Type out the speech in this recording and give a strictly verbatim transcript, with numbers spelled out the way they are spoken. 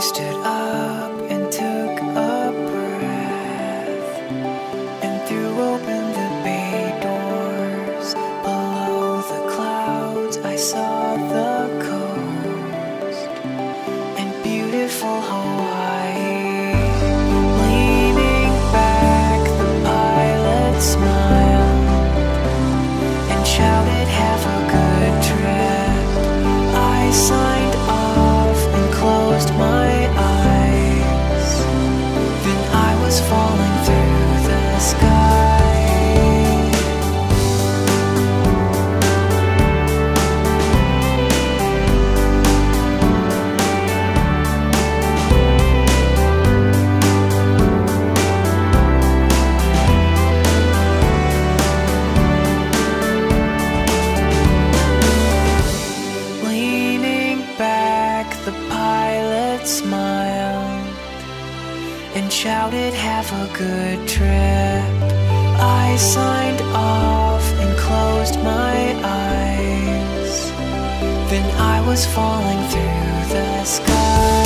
stood up and took a breath and threw open the bay doors. Below the clouds I saw the coast and beautiful Hawaii. Leaning back, the pilot smiled and shouted, "Have a good trip." I signed off and closed my eyes. Then I was falling through the sky. Leaning back, the pilot smiled and shouted, "Have a good trip." I signed off and closed my eyes. Then I was falling through the sky.